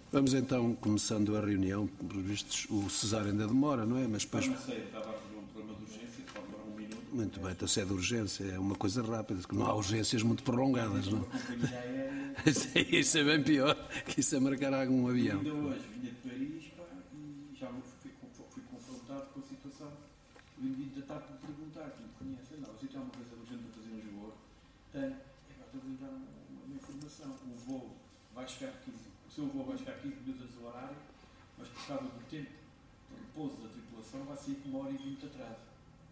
Vamos então, começando a reunião, por vistos, o Cesar ainda demora, não é? Mas depois... Não sei, estava a fazer um programa de urgência, que pode demorar um minuto. Muito bem, então se é de urgência, é uma coisa rápida, porque não há urgências muito prolongadas, não é? Isso é bem pior, que isso é marcar algum avião. Ainda hoje vinha de Paris, pá, e já fui confrontado com a situação. O indivíduo já está a me perguntar, que me conhece, não, se tem uma coisa urgente para fazer em Lisboa, tem, estou a dar uma informação, o voo vai chegar 15, o seu voo vai chegar 15 minutos antes do horário, mas por causa do tempo de repouso da tripulação vai sair com 1h20 de atraso.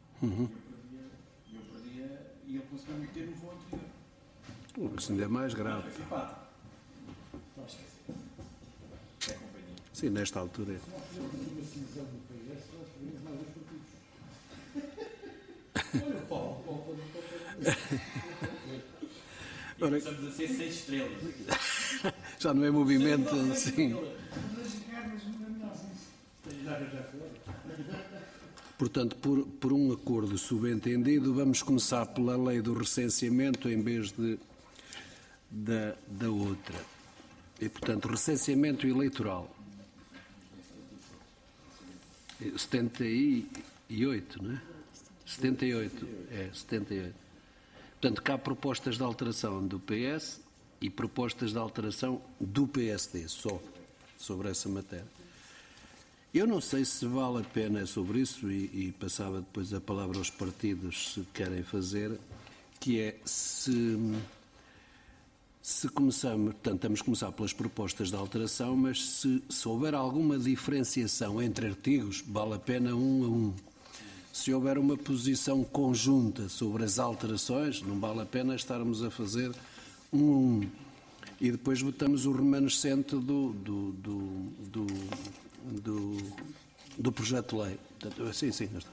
Eu perdia e ele conseguiu meter no voo anterior. Isso ainda é mais grave. Foi simpático. Não esquecer. É companhia. Sim, nesta altura é. Olha o Paulo. E começamos a ser 6 estrelas. Já não é movimento, sim. Portanto, por um acordo subentendido, vamos começar pela lei do recenseamento em vez da outra. E, portanto, recenseamento eleitoral. 78, não é? 78. É, 78. Portanto, cá há propostas de alteração do PS e propostas de alteração do PSD, só, sobre essa matéria. Eu não sei se vale a pena sobre isso, e passava depois a palavra aos partidos se querem fazer, que é se começamos, portanto, temos que começar pelas propostas de alteração, mas se houver alguma diferenciação entre artigos, vale a pena um a um. Se houver uma posição conjunta sobre as alterações, não vale a pena estarmos a fazer um a um. E depois votamos o remanescente do projeto de lei. Portanto, sim.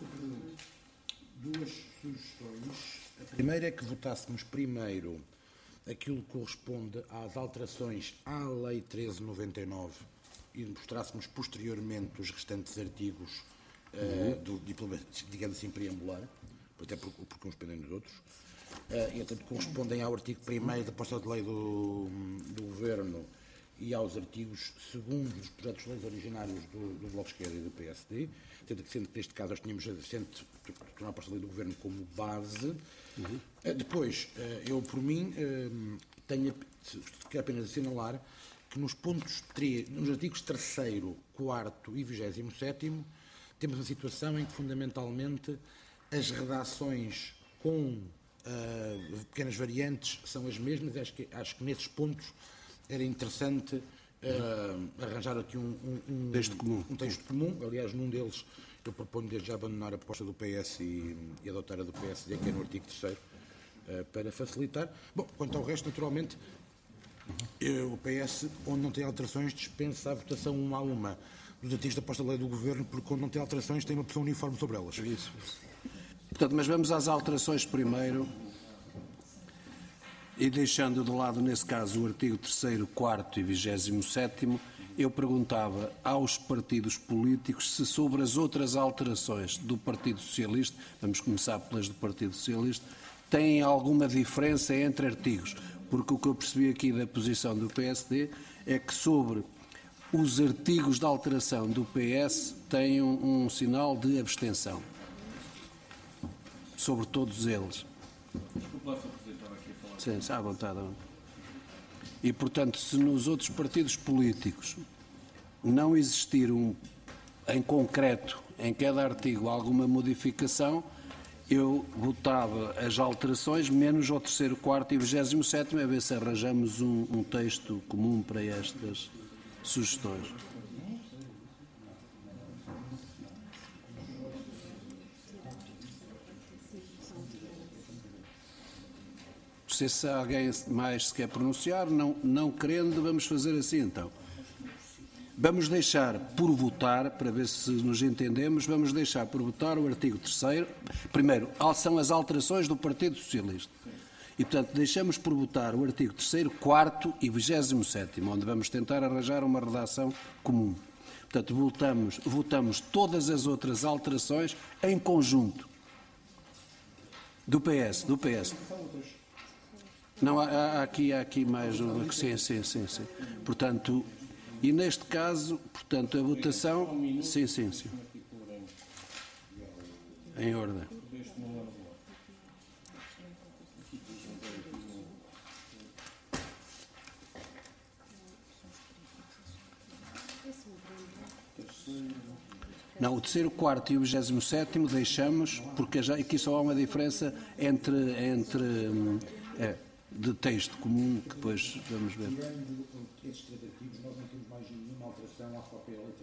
Duas sugestões. A primeira é que votássemos primeiro aquilo que corresponde às alterações à Lei 1399 e mostrássemos posteriormente os restantes artigos do diploma, digamos assim, preambular, até porque uns pendem dos outros. E, portanto, correspondem ao artigo 1º da proposta de lei do Governo e aos artigos 2º dos projetos de leis originários do Bloco de Esquerda e do PSD, sendo que neste caso nós tínhamos assento a proposta de lei do Governo como base. Depois, eu por mim quero apenas assinalar que nos nos artigos 3º, 4º e 27º temos uma situação em que fundamentalmente as redações com pequenas variantes são as mesmas. Acho que nesses pontos era interessante arranjar aqui um texto comum. Aliás, num deles eu proponho desde já abandonar a proposta do PS e adotar a do PSD, que é no artigo 3º, para facilitar. Bom, quanto ao resto, naturalmente, o PS, onde não tem alterações, dispensa a votação uma a uma dos artigos da proposta de lei do Governo, porque onde não tem alterações tem uma posição uniforme sobre elas. Isso. Portanto, mas vamos às alterações primeiro, e deixando de lado, nesse caso, o artigo 3º, 4º e 27º, eu perguntava aos partidos políticos se sobre as outras alterações do Partido Socialista, vamos começar pelas do Partido Socialista, têm alguma diferença entre artigos, porque o que eu percebi aqui da posição do PSD é que sobre os artigos de alteração do PS têm um sinal de abstenção. Sobre todos eles. Desculpa lá, Sr. Presidente, estava aqui a falar. Sim, à vontade. E, portanto, se nos outros partidos políticos não existir em concreto, em cada artigo, alguma modificação, eu votava as alterações, menos ao 3º, 4º e 27º, a ver se arranjamos um texto comum para estas sugestões. Se alguém mais se quer pronunciar, não querendo, vamos fazer assim então. Vamos deixar por votar, para ver se nos entendemos, vamos deixar por votar o artigo 3º. Primeiro, são as alterações do Partido Socialista. E, portanto, deixamos por votar o artigo 3º, 4º e 27º, onde vamos tentar arranjar uma redação comum. Portanto, votamos todas as outras alterações em conjunto. Do PS. Não, há aqui mais uma. Sim. Portanto, E neste caso, portanto, a votação... Sim. Em ordem. Não, o terceiro, quarto e o 27º deixamos, porque já aqui só há uma diferença de texto comum, que depois vamos ver. Tirando esses três artigos, nós não temos mais nenhuma alteração à própria lei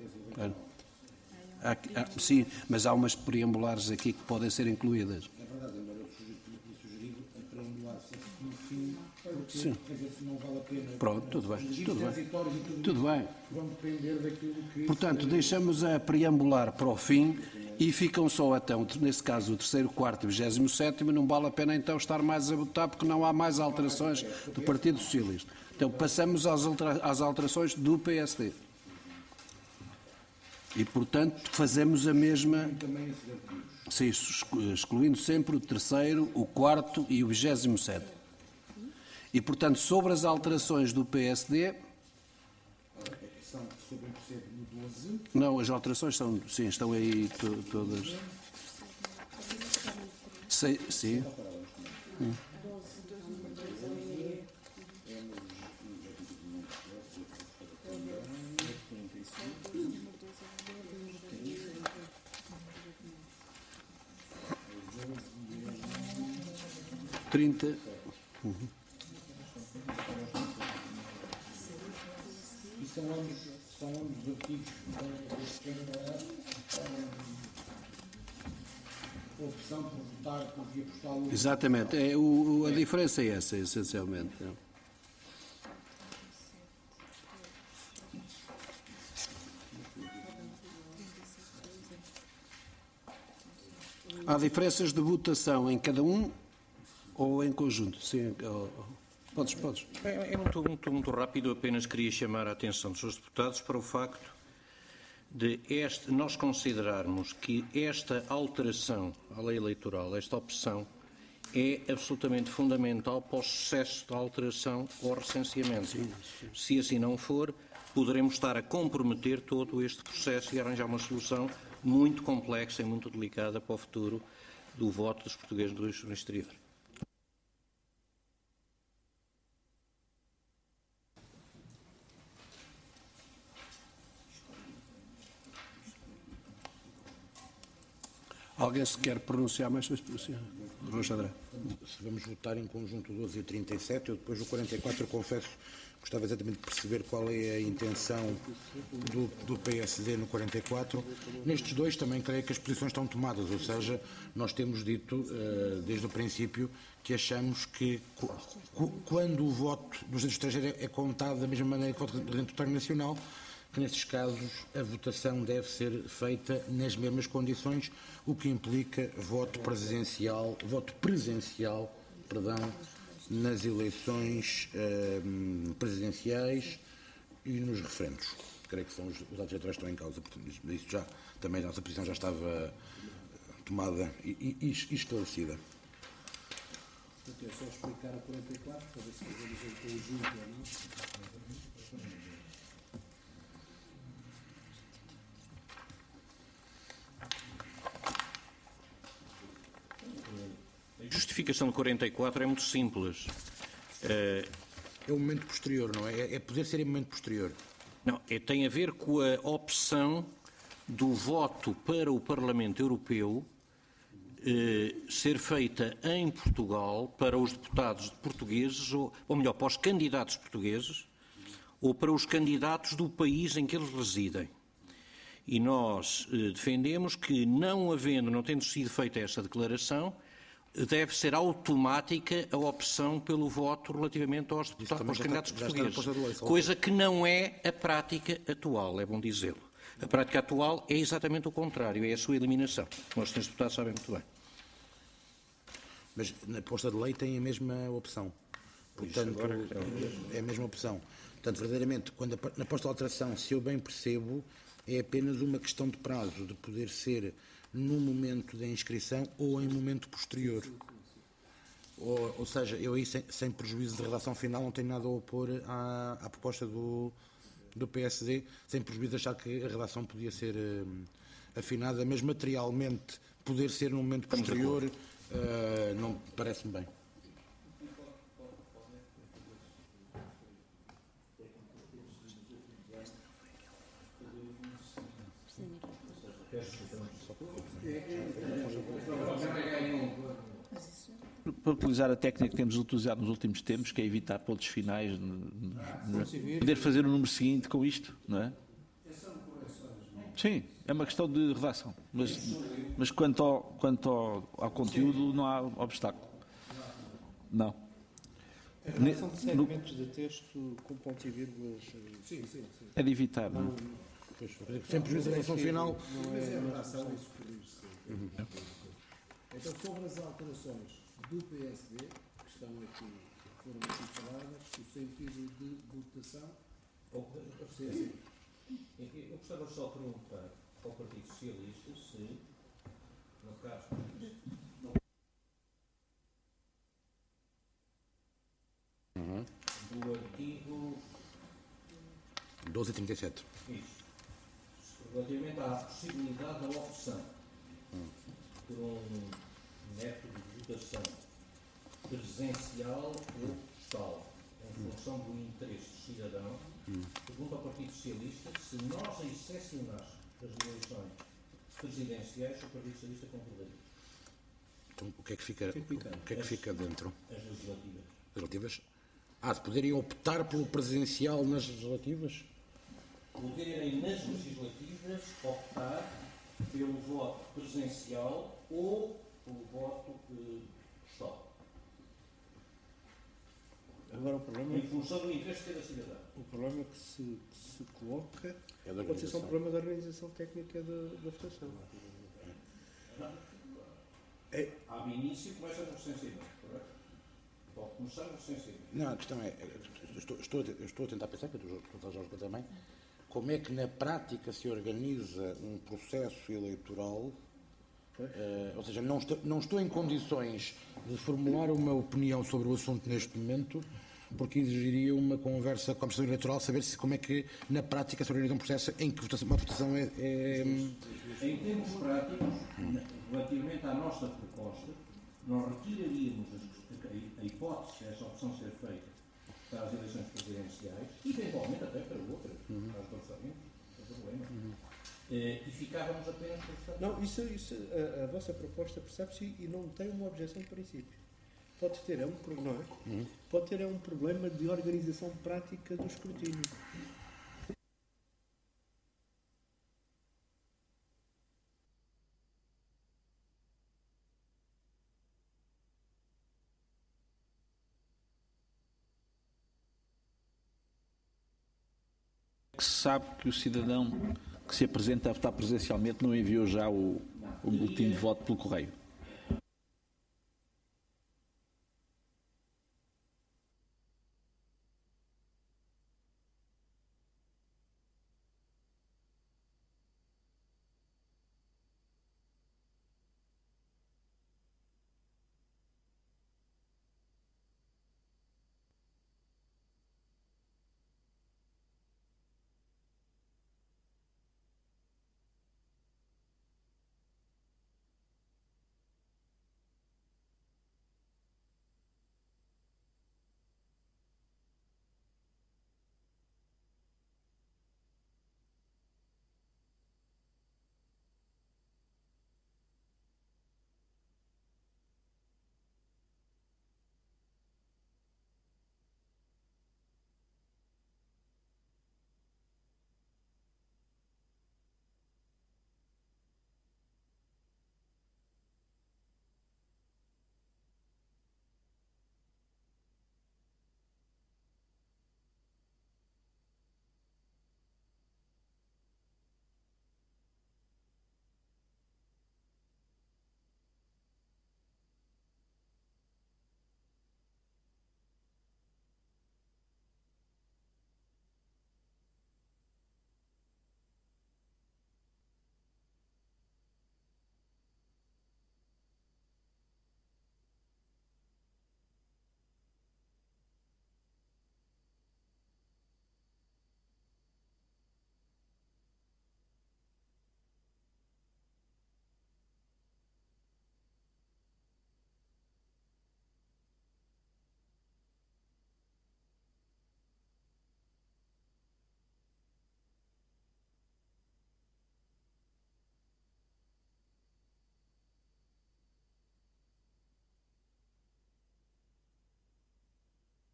13 Sim, mas há umas preambulares aqui que podem ser incluídas. É verdade, embora eu sugerido a preambular sempre no fim, porque Sim. Não vale a pena. Pronto, tudo bem. Tudo bem. Vão depender daquilo que... Portanto, deixamos a preambular para o fim e ficam só então, nesse caso, o terceiro, quarto e 27º, não vale a pena então estar mais a votar porque não há mais alterações do Partido Socialista. Então passamos às alterações do PSD. E, portanto, fazemos a mesma... Sim, excluindo sempre o terceiro, o quarto e o 27º. E, portanto, sobre as alterações do PSD... São sobre o percebo no 12. Não, as alterações são, sim, estão aí todas. Sim. Trinta. E são ambos artigos a opção por votar por via postal. Exatamente. A diferença é essa, essencialmente. Há diferenças de votação em cada um ou em conjunto? Sim. Podes. É muito rápido, apenas queria chamar a atenção dos seus deputados para o facto de nós considerarmos que esta alteração à lei eleitoral, esta opção, é absolutamente fundamental para o sucesso da alteração ao recenseamento. Sim. Se assim não for, poderemos estar a comprometer todo este processo e arranjar uma solução muito complexa e muito delicada para o futuro do voto dos portugueses no exterior. Alguém se quer pronunciar mais sobre isso? Rocha André. Se vamos votar em conjunto o 12 e o 37, eu depois o 44, eu confesso, gostava exatamente de perceber qual é a intenção do PSD no 44. Nestes dois também creio que as posições estão tomadas, ou seja, nós temos dito desde o princípio que achamos que quando o voto do residente estrangeiro é contado da mesma maneira que o voto do residente território nacional, que nesses casos a votação deve ser feita nas mesmas condições, o que implica voto presencial, nas eleições presidenciais e nos referendos. Creio que são os atos eleitorais que estão em causa, portanto, isso já, também a nossa posição já estava tomada e esclarecida. É só explicar a 44, para ver se fazemos em conjunto ou não. A justificação do 44 é muito simples. É o momento posterior, não é? É poder ser em momento posterior. Não, tem a ver com a opção do voto para o Parlamento Europeu ser feita em Portugal para os deputados portugueses, ou melhor, para os candidatos portugueses, ou para os candidatos do país em que eles residem. E nós defendemos que, não tendo sido feita esta declaração, deve ser automática a opção pelo voto relativamente aos deputados, aos candidatos portugueses. Coisa que não é a prática atual, é bom dizê-lo. A prática atual é exatamente o contrário, é a sua eliminação. Nós, senhores deputados, sabem muito bem. Mas na proposta de lei tem a mesma opção. Portanto, é a mesma opção. Portanto, verdadeiramente, quando na proposta de alteração, se eu bem percebo, é apenas uma questão de prazo, de poder ser no momento da inscrição ou em momento posterior. Ou seja, eu aí, sem prejuízo de redação final, não tenho nada a opor à proposta do do PSD, sem prejuízo de achar que a redação podia ser afinada, mas materialmente poder ser num momento posterior não parece-me bem. Para utilizar a técnica que temos utilizado nos últimos tempos, que é evitar pontos finais, poder fazer o número seguinte com isto, não é? Sim, é uma questão de redação, mas quanto ao conteúdo não há obstáculo. Não. A relação de segmentos de texto com pontos e vírgulas É de evitar, não é? Sem prejuízo da relação final. Então, sobre as alterações do PSD, que estão aqui, foram aqui faladas, o sentido de votação. Eu gostava só de perguntar ao Partido Socialista se, no caso do artigo 12:37. Isso. Relativamente à possibilidade da opção por um método de votação presencial ou postal, em função do interesse do cidadão, pergunto ao Partido Socialista se nós excepcionássemos as eleições presidenciais, o Partido Socialista concordaria. Então, o que é que fica dentro? As legislativas. Legislativas? Se poderiam optar pelo presidencial nas legislativas? Poderem nas legislativas optar pelo voto presencial ou pelo voto postal. Agora o problema Em função do interesse de cada cidadão. O problema que se coloca É da pode ser só um organização. problema da organização técnica da votação. Há início começa no recenseamento, correto? Pode começar no recenseamento. Não, a questão é, eu estou a tentar pensar, que eu estou a Jorge também, como é que na prática se organiza um processo eleitoral, ou seja, não estou em condições de formular uma opinião sobre o assunto neste momento, porque exigiria uma conversa com a Comissão Eleitoral, saber como é que na prática se organiza um processo em que uma votação é. Em termos práticos, relativamente à nossa proposta, nós retiraríamos a hipótese de essa opção ser feita para as eleições presidenciais, e eventualmente até para outras, para os orçamentos, não tem problema. E ficávamos apenas com o Estado. Não, a vossa proposta percebe-se e não tem uma objeção de princípio. Pode ter Pode ter um problema de organização prática do escrutínio. Que se sabe que o cidadão que se apresenta a votar presencialmente não enviou já o boletim de voto pelo correio.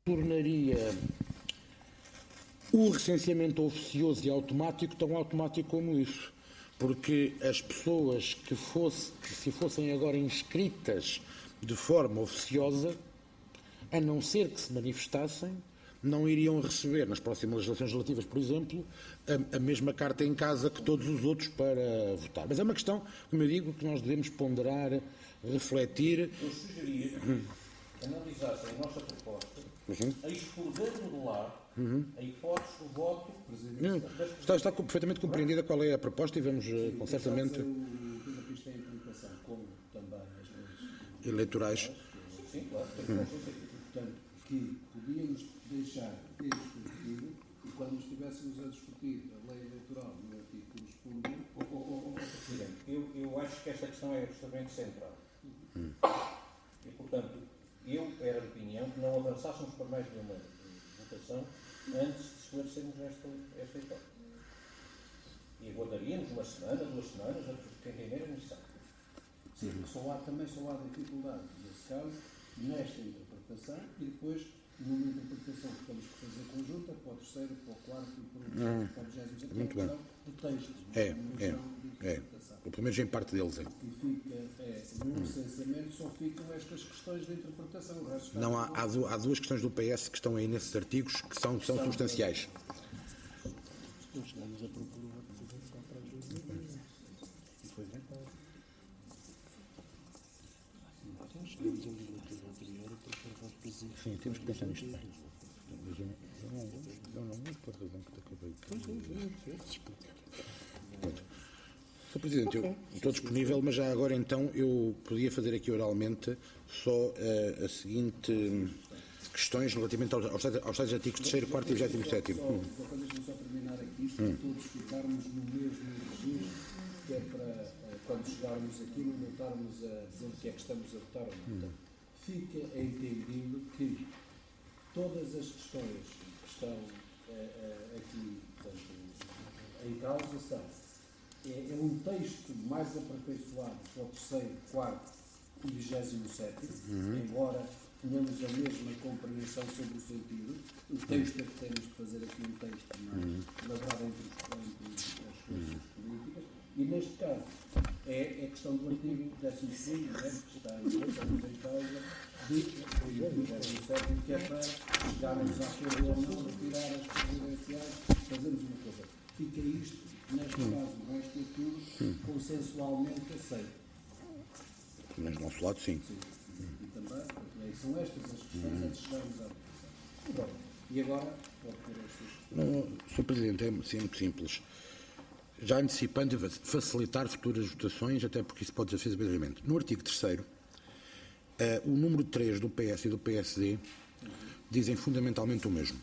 tornaria o recenseamento oficioso e automático tão automático como isso. Porque as pessoas que se fossem agora inscritas de forma oficiosa, a não ser que se manifestassem, não iriam receber, nas próximas legislações relativas, por exemplo, a mesma carta em casa que todos os outros para votar. Mas é uma questão, como eu digo, que nós devemos ponderar, refletir. Eu sugeria que analisassem a nossa proposta, excludendo de lá a hipótese do voto Está perfeitamente compreendida qual é a proposta e vamos, com certamente, Isto é a implementação, como também as leis eleitorais. sim, claro, portanto, que podíamos deixar ter discutido e quando estivéssemos a discutir a lei eleitoral no artigo correspondente. Presidente, eu acho que esta questão é absolutamente central. E, portanto, eu era de opinião que não avançássemos para mais de uma votação antes de esclarecermos esta hipótese. E aguardaríamos uma semana, 2 semanas, quem tem era necessário. Sim, também só há dificuldade, nesse caso, nesta interpretação e depois numa interpretação que temos que fazer conjunta para o terceiro, para o quarto e para o 20º. Muito bem. Do texto. Pelo menos em parte deles. E fica, no licenciamento só ficam estas questões de interpretação. O resto está Não, há duas questões do PS que estão aí nesses artigos que são substanciais. Chegamos a propor uma representação para a justiça. E foi vetado. Chegamos a legislatura anterior a propor uma representação. Sim, temos que pensar nisto bem. Eu não, por razão que te acabei de Pronto. Sr. Presidente, eu estou disponível, mas já agora então eu podia fazer aqui oralmente só a seguinte questões relativamente aos tais artigos 3º, 4º e 27º. Deixa-me só terminar aqui, para todos ficarmos no mesmo registro, que é para, quando chegarmos aqui, não estarmos a dizer o que é que estamos a votar ou não. Portanto, fica entendido que todas as questões que estão aqui, portanto, em causa são é um texto mais aperfeiçoado para o 3º, 4º e 27º, embora tenhamos a mesma compreensão sobre o sentido. O texto é que temos de fazer aqui um texto mais elaborado entre as forças políticas, e neste caso é a questão do artigo 12º, que está em causa, de 27º, que é para chegarmos à acordo ou não, retirar as presidenciais, fazermos uma coisa. Fica isto, neste caso, o resto é tudo consensualmente aceito. Mas do nosso lado, sim. E também, são estas as questões antes de chegarmos à votação. Pronto. E agora, pode ter as suas... Sr. Presidente, é muito simples. Já antecipando facilitar futuras votações, até porque isso pode ser brevemente. No artigo 3º, o número 3 do PS e do PSD dizem fundamentalmente o mesmo.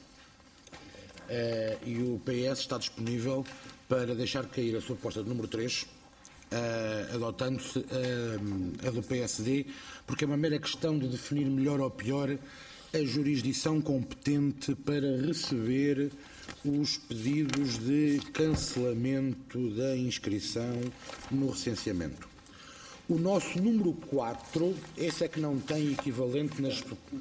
E o PS está disponível para deixar cair a sua proposta de número 3, adotando-se a do PSD, porque é uma mera questão de definir melhor ou pior a jurisdição competente para receber os pedidos de cancelamento da inscrição no recenseamento. O nosso número 4, esse é que não tem equivalente nas...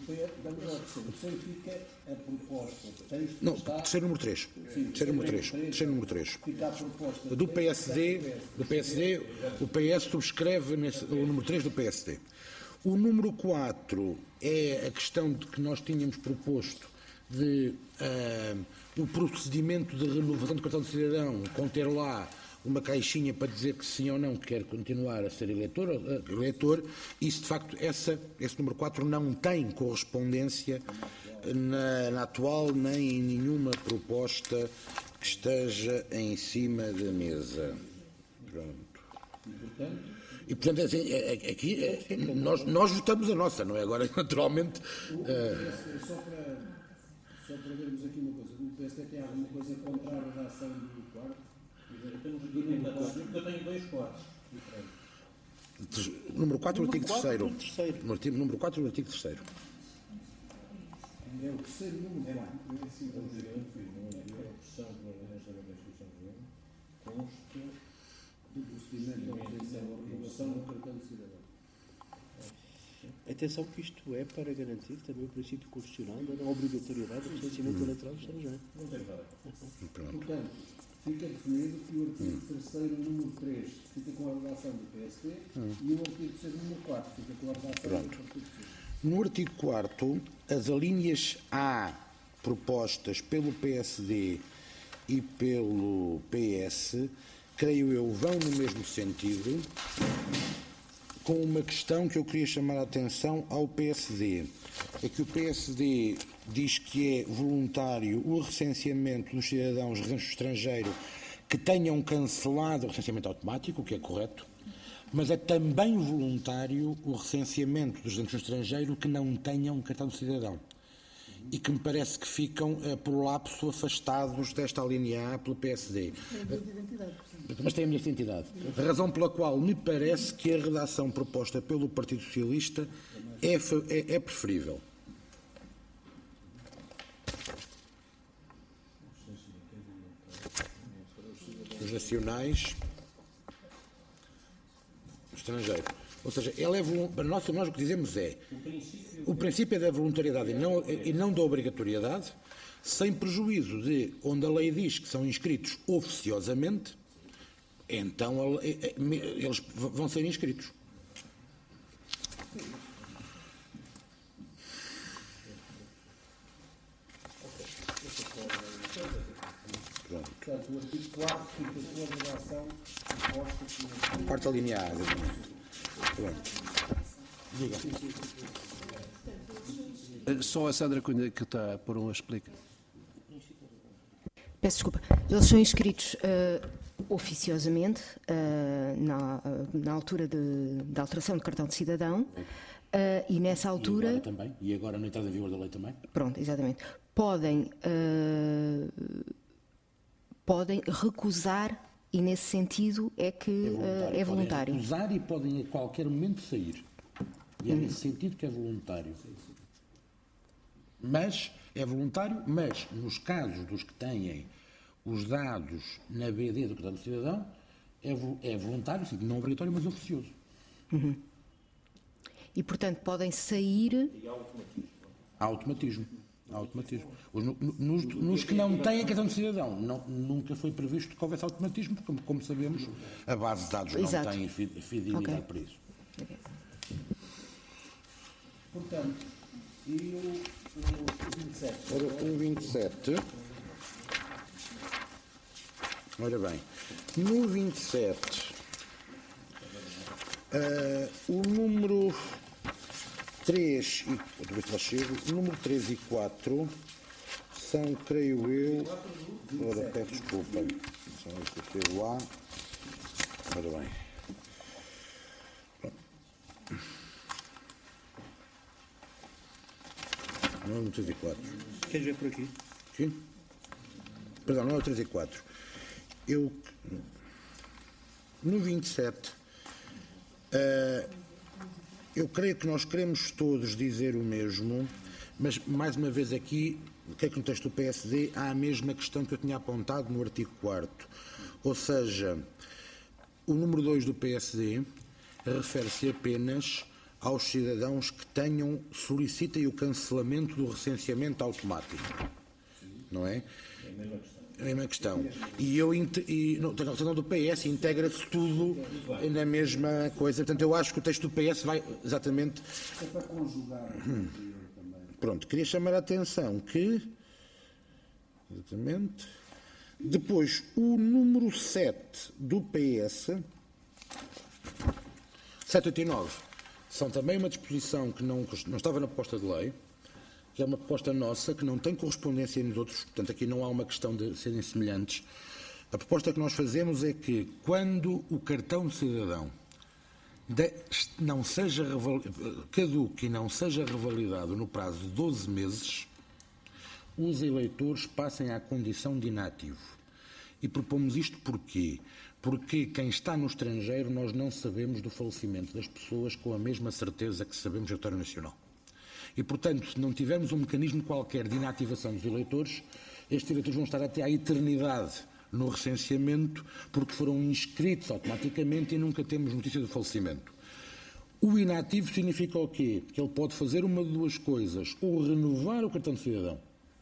Fica a proposta. Não, terceiro número 3. Terceiro número 3. Fica a proposta Do PSD, o PS subscreve o número 3 do PSD. O número 4 é a questão de que nós tínhamos proposto de o procedimento de renovação do cartão de cidadão, conter lá uma caixinha para dizer que sim ou não quer continuar a ser eleitor. Isso, de facto, esse número 4 não tem correspondência na atual nem em nenhuma proposta que esteja em cima da mesa. Pronto. E, portanto, aqui nós votamos a nossa, não é? Agora, naturalmente... Só para vermos aqui uma coisa. O PSD tem alguma coisa contra a redação do quarto? Eu tenho 2 quartos. Número 4 do artigo 3º. Número 4 do artigo 3º. É o terceiro número 4. Do procedimento de renovação do cartão de cidadão. Atenção que isto é para garantir também o princípio constitucional da não obrigatoriedade do recenseamento eleitoral estrangeiro. Portanto, fica definido que o artigo 3º, número 3, fica com a redação do PSD e o artigo 3º, número 4, fica com a redação do Partido Socialista. No artigo 4º, as alíneas A propostas pelo PSD e pelo PS, creio eu, vão no mesmo sentido, com uma questão que eu queria chamar a atenção ao PSD. É que o PSD diz que é voluntário o recenseamento dos cidadãos residentes no estrangeiro que tenham cancelado o recenseamento automático, o que é correto, mas é também voluntário o recenseamento dos residentes no estrangeiro que não tenham cartão de cidadão. E que me parece que ficam, por lapso, afastados desta linha A pelo PSD. Mas tem a minha identidade. A razão pela qual me parece que a redação proposta pelo Partido Socialista é preferível. Os nacionais, o estrangeiro. Ou seja, ele é para nós o que dizemos é o princípio é da voluntariedade e não da obrigatoriedade, sem prejuízo de onde a lei diz que são inscritos oficiosamente, então eles vão ser inscritos. Portanto, o artigo 4 fica com a redação proposta que... Parte alineada. Pronto. Diga. Só a Sandra Cunha que está por uma explica. Peço desculpa. Eles são inscritos oficiosamente na altura da alteração de cartão de cidadão e nessa altura... E agora também? E agora na entrada em vigor da lei também? Pronto, exatamente. Podem recusar e nesse sentido é que é voluntário. Podem recusar e podem a qualquer momento sair. E é nesse sentido que é voluntário. Mas, é voluntário, mas nos casos dos que têm os dados na BD do cartão de cidadão, é voluntário, sim, não obrigatório, mas oficioso. Uhum. E, portanto, podem sair... Há automatismo. Nos que não têm cartão de cidadão, nunca foi previsto que houvesse automatismo, porque, como sabemos, a base de dados Exato. não tem fidelidade para isso. Okay. Portanto, e o 27? Ora, o 27. Ora bem, no 27, o número 3 e o número 3 e 4 são, creio eu, ora, peço desculpa, são este aqui lá, ora bem. Não é o 3 e 4. Queres ver por aqui? Sim? Perdão, não é o 3 e 4. No 27, eu creio que nós queremos todos dizer o mesmo, mas, mais uma vez aqui, o que é que no texto do PSD há a mesma questão que eu tinha apontado no artigo 4º. Ou seja, o número 2 do PSD refere-se apenas aos cidadãos que solicitem o cancelamento do recenseamento automático. Não é? É a mesma questão. E a questão do PS integra-se tudo na mesma coisa. Portanto, eu acho que o texto do PS vai exatamente... É para conjugar também. Pronto, queria chamar a atenção que... Exatamente. Depois, o número 7 do PS, 789, são também uma disposição que não estava na proposta de lei, que é uma proposta nossa, que não tem correspondência nos outros, portanto aqui não há uma questão de serem semelhantes. A proposta que nós fazemos é que, quando o cartão de cidadão caduque e não seja revalidado no prazo de 12 meses, os eleitores passem à condição de inativo. E propomos isto porquê? Porque quem está no estrangeiro, nós não sabemos do falecimento das pessoas com a mesma certeza que sabemos do território nacional. E, portanto, se não tivermos um mecanismo qualquer de inativação dos eleitores, estes eleitores vão estar até à eternidade no recenseamento, porque foram inscritos automaticamente e nunca temos notícia do falecimento. O inativo significa o quê? Que ele pode fazer uma de duas coisas, ou renovar o cartão de cidadão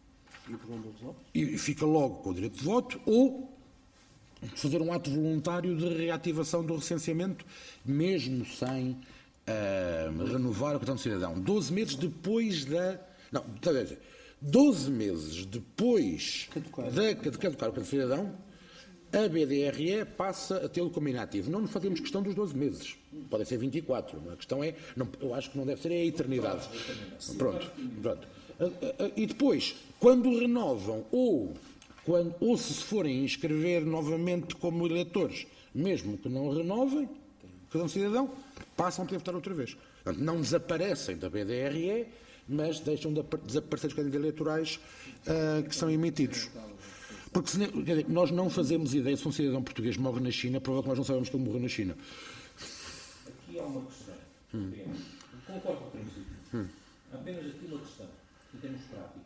e fica logo com o direito de voto, ou fazer um ato voluntário de reativação do recenseamento, mesmo sem renovar o cartão de cidadão. 12 meses depois da... Não, 12 meses depois de caducar o cartão de cidadão, a BDRE passa a tê-lo como inativo. Não nos fazemos questão dos 12 meses. Podem ser 24. A questão é, não, eu acho que não deve ser, é a eternidade. Pronto. E depois, quando renovam ou se forem inscrever novamente como eleitores, mesmo que não renovem, cada cidadão, passam a poder votar outra vez. Portanto, não desaparecem da BDRE, mas deixam de desaparecer os candidatos eleitorais que são emitidos. Porque nós não fazemos ideia se um cidadão português morre na China, provavelmente nós não sabemos que ele morreu na China. Aqui há uma questão. Concordo com o princípio. Há apenas aqui uma questão, em termos práticos.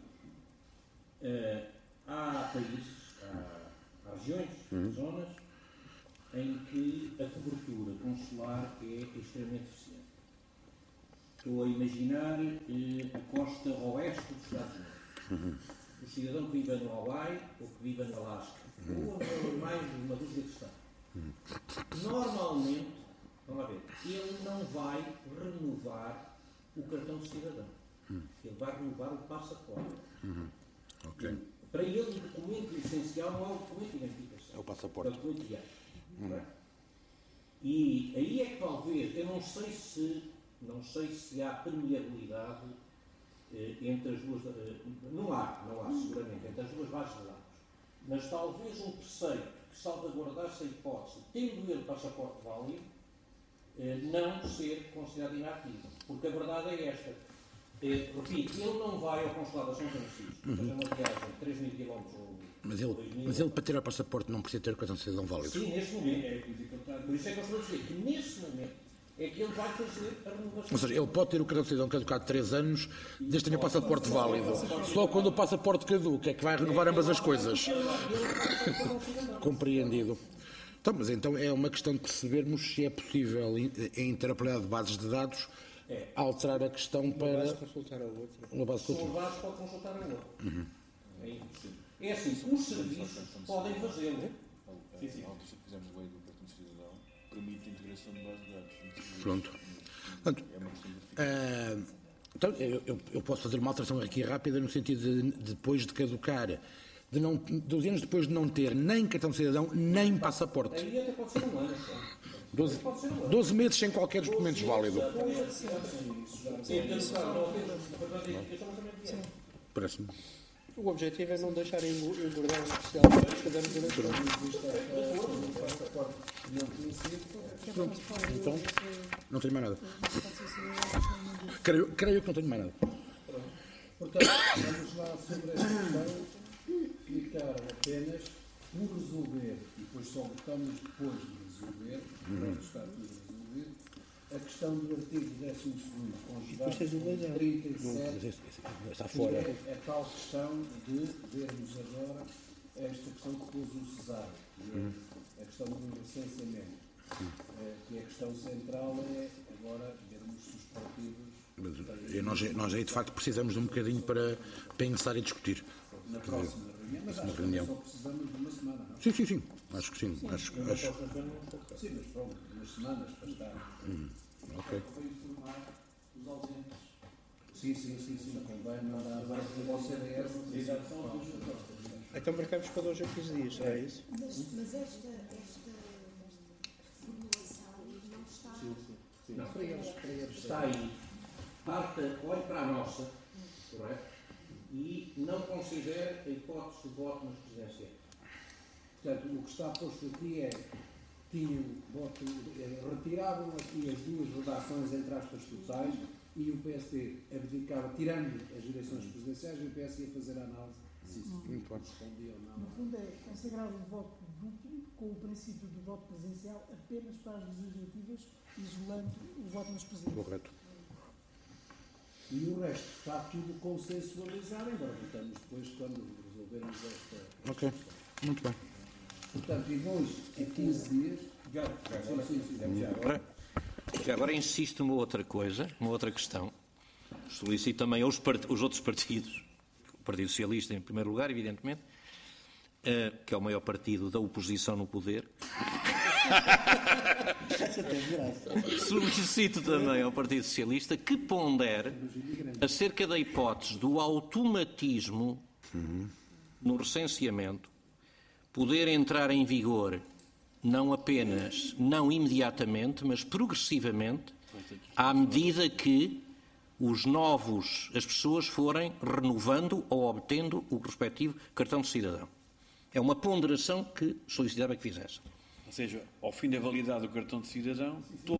Há países, há regiões, zonas, em que a cobertura consular é extremamente eficiente. Estou a imaginar a costa oeste dos Estados Unidos. O cidadão que vive no Hawaii ou que vive no Alasca, ou mais de uma dúzia de estados. Normalmente, vamos lá ver, ele não vai renovar o cartão de cidadão. Ele vai renovar o passaporte. Okay. Para ele, o documento essencial não é o documento de identificação. É o passaporte. É o documento de viagem. E aí é que talvez, eu não sei se há permeabilidade entre as duas, não há seguramente, entre as duas bases de dados, mas talvez um terceiro que salvaguardasse a hipótese, tendo ele passaporte válido, não ser considerado inativo, porque a verdade é esta, repito, ele não vai ao consulado de São Francisco, fazer uma viagem de 3.000 km mas ele para ter o passaporte não precisa ter o cartão de cidadão válido. Sim, neste momento, por isso é que eu estou a dizer que neste momento é que ele vai fazer a renovação. Ou seja, ele pode ter o cartão de cidadão caducado há 3 anos, desde que tenha o passaporte válido. Só quando o passaporte caduca é que vai renovar ambas as coisas. Compreendido. Mas então é uma questão de percebermos se é possível, em interoperabilidade de bases de dados, alterar a questão para... Uma base consultar a outra. Uma base Se o base pode consultar a outra. É impossível. É assim, os serviços podem fazê-lo. A alteração que fizemos da lei do cartão de cidadão permite a integração de base de dados. Pronto. Portanto, então, eu posso fazer uma alteração aqui rápida no sentido de depois de caducar, 12 anos depois de não ter nem cartão de cidadão, nem passaporte. Aí até pode ser um ano. 12 meses sem qualquer dos documentos válido. Parece-me. O objetivo é não deixar engordar o especial para cada ano durante Pronto. Então, não tenho mais nada. Creio que não tenho mais nada. Portanto, vamos lá sobre esta questão. Ficaram apenas por resolver, e depois só votamos depois de resolver, está tudo resolvido, a questão do artigo 12º, conjugado com 37, está fora. que é a tal questão de vermos agora esta questão que pôs o Cesário, a questão do recenseamento, que a questão central é agora vermos se os partidos... Nós aí de facto precisamos de um bocadinho para pensar e discutir. Na próxima reunião, mas acho que só precisamos de uma semana, não? Sim. Acho que sim. Sim, mas pronto, umas semanas para estar. Ok. Foi informar os ausentes. Sim, convém mandar agora para o CDS. Então marcamos para 2 a 15 dias, é isso? Mas esta formulação não está... Para eles está aí. Olhe para a nossa, correto? E não considere a hipótese de voto nas presidenciais. Portanto, o que está posto aqui é retiravam aqui as duas redações entre aspas totais e o PSD abdicava, tirando as eleições presidenciais, e o PS ia fazer a análise se isso respondia ou não. No fundo é consagrar o voto duplo com o princípio do voto presencial apenas para as legislativas, isolando o voto nas presidenciais. Correto. E o resto está tudo consensualizado, embora votamos depois quando resolvermos esta... Ok, muito bem. Portanto, e 2 a 15 dias... Já agora. Já agora insisto numa outra coisa, uma outra questão. Solicito também aos outros partidos, o Partido Socialista em primeiro lugar, evidentemente, que é o maior partido da oposição no poder. Solicito também ao Partido Socialista que pondere acerca da hipótese do automatismo no recenseamento poder entrar em vigor não apenas, não imediatamente, mas progressivamente, à medida que as pessoas forem renovando ou obtendo o respectivo cartão de cidadão. É uma ponderação que solicitava que fizesse. Ou seja, ao fim da validade do cartão de cidadão,